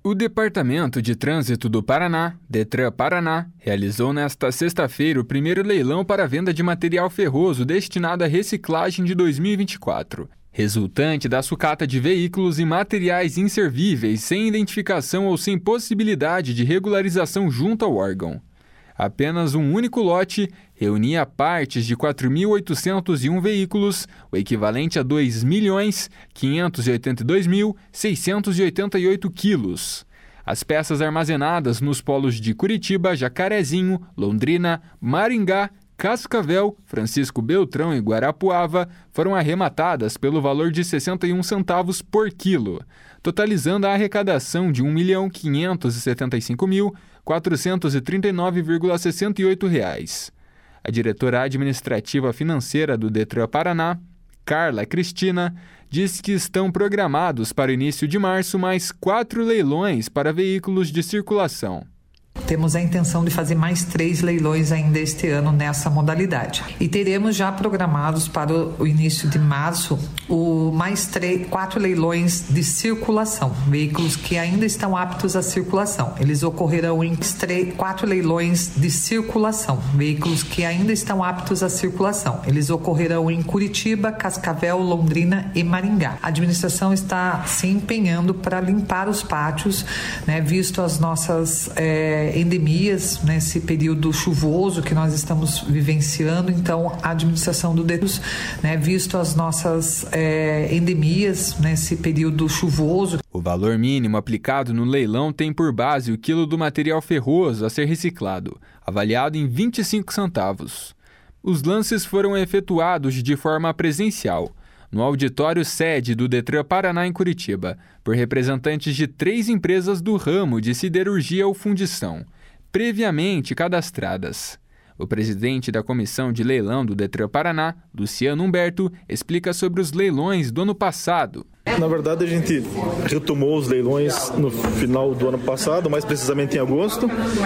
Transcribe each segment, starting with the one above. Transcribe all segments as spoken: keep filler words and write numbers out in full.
O Departamento de Trânsito do Paraná, Detran Paraná, realizou nesta sexta-feira o primeiro leilão para a venda de material ferroso destinado à reciclagem de dois mil e vinte e quatro, resultante da sucata de veículos e materiais inservíveis sem identificação ou sem possibilidade de regularização junto ao órgão. Apenas um único lote reunia partes de quatro mil oitocentos e um veículos, o equivalente a dois milhões quinhentos e oitenta e dois mil seiscentos e oitenta e oito quilos. As peças armazenadas nos polos de Curitiba, Jacarezinho, Londrina, Maringá, Cascavel, Francisco Beltrão e Guarapuava foram arrematadas pelo valor de sessenta e um centavos por quilo, totalizando a arrecadação de um milhão quinhentos e setenta e cinco mil quatrocentos e trinta e nove vírgula sessenta e oito reais. A diretora administrativa financeira do Detran Paraná, Carla Cristina, diz que estão programados para o início de março mais quatro leilões para veículos de circulação. Temos a intenção de fazer mais três leilões ainda este ano nessa modalidade. E teremos já programados para o início de março o mais três, quatro leilões de circulação, veículos que ainda estão aptos à circulação. Eles ocorrerão em três, quatro leilões de circulação, veículos que ainda estão aptos à circulação. Eles ocorrerão em Curitiba, Cascavel, Londrina e Maringá. A administração está se empenhando para limpar os pátios, né, visto as nossas é, endemias nesse período chuvoso que nós estamos vivenciando. Então, a administração do Detran, né, visto as nossas é, endemias nesse período chuvoso. O valor mínimo aplicado no leilão tem por base o quilo do material ferroso a ser reciclado, avaliado em vinte e cinco centavos. Os lances foram efetuados de forma presencial, no auditório sede do Detran Paraná em Curitiba, por representantes de três empresas do ramo de siderurgia ou fundição, previamente cadastradas. O presidente da Comissão de Leilão do Detran Paraná, Luciano Humberto, explica sobre os leilões do ano passado. Na verdade, a gente retomou os leilões no final do ano passado, mais precisamente em agosto,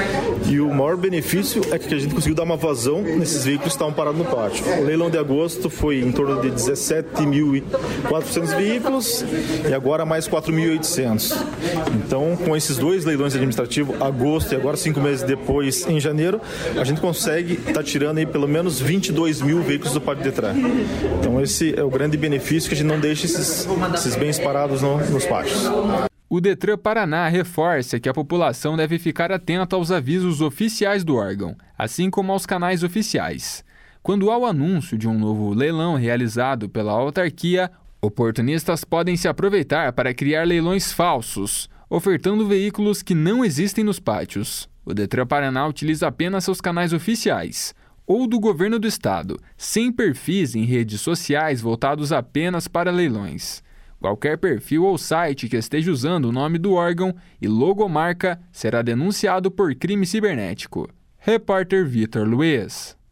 e o maior benefício é que a gente conseguiu dar uma vazão nesses veículos que estavam parados no pátio. O leilão de agosto foi em torno de dezessete mil e quatrocentos veículos e agora mais quatro mil e oitocentos. Então, com esses dois leilões administrativos, agosto e agora cinco meses depois, em janeiro, a gente consegue estar tá tirando aí pelo menos vinte e dois mil veículos do pátio Detran. Então, esse é o grande benefício, que a gente não deixa esses, esses bens parados no, nos pátios. O Detran Paraná reforça que a população deve ficar atenta aos avisos oficiais do órgão, assim como aos canais oficiais. Quando há o anúncio de um novo leilão realizado pela autarquia, oportunistas podem se aproveitar para criar leilões falsos, ofertando veículos que não existem nos pátios. O Detran Paraná utiliza apenas seus canais oficiais, ou do governo do estado, sem perfis em redes sociais voltados apenas para leilões. Qualquer perfil ou site que esteja usando o nome do órgão e logomarca será denunciado por crime cibernético. Repórter Vitor Luiz.